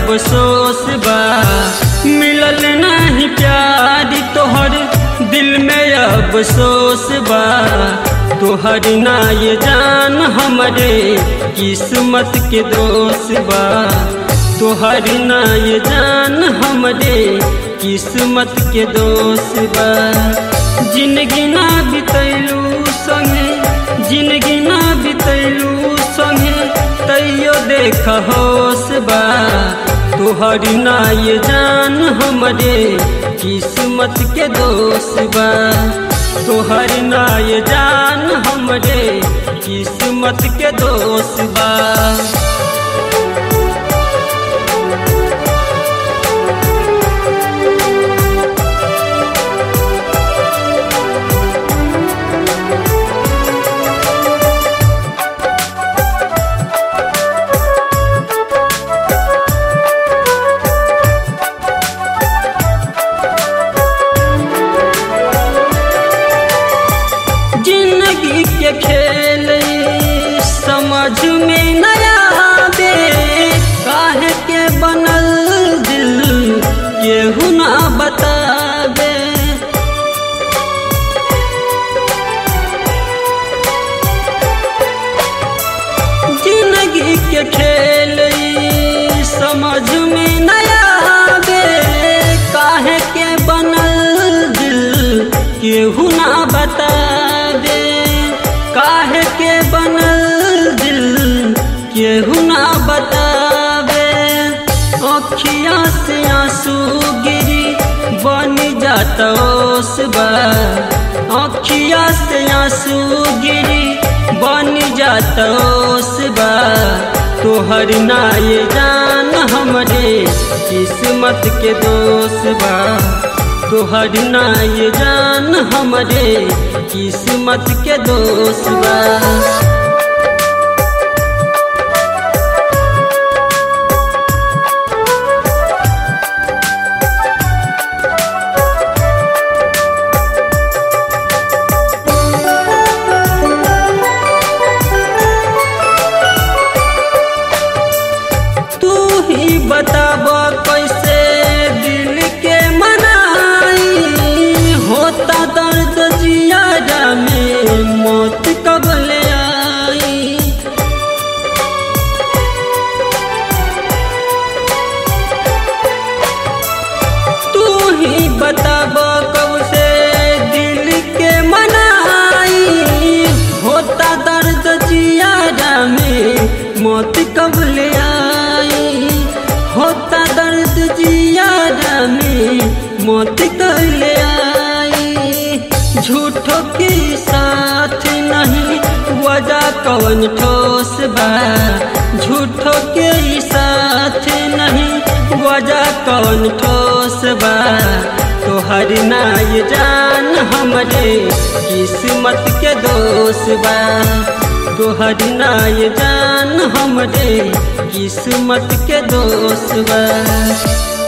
अफसोस बा, मिलल नहीं प्यार तोहर दिल में अफसोस बा। तोहर ना ये जान हमरे किस्मत के दोष बा, तोहर ना ये जान हमरे किस्मत के दोष बा। जिंदगी ना बितैलू संगे, जिंदगी ना बितैलू संगे, तैयो देख होश बा। तोहर ना ये जान हमरे किस्मत के दोष बा, तोहर ना ये जान हमरे किस्मत के दोष बा। जिंदगी के खेल समझ में नया आवे, काहे के बनल दिल केहू ना बतावे। जिंदगी के खेल समझ में नया आवे, काहे के बनल दिल केहू ना बतावे। काहे के बनल दिल केहू ना बतावे। अखिया से आंसू गिरी बन जाता ओस बा, अखिया से आंसू गिरी बन जाता ओस बा। तोहर ना ये जान हमरे किस्मत के दोष बा, तोहर ना ये जान हमरे किस्मत के दोष बा। तू ही बताब कैसे दिल के मनाई, होता दर्द जियारा में मौत कब ले आई। तू ही बताब कब से दिल के मनाई, होता दर्द जियारा में मौत कब ले आई। होता दर्द जियारा में मौत कब ले आई। झूठो के साथ नहीं वजह कौन ठोस बा, झूठो के साथ नहीं वजह कौन ठोस बा। तोहर ना ये जान हमरे किस्मत के दोष बा, तोहर ना ये जान हमरे किस्मत के दोष बा।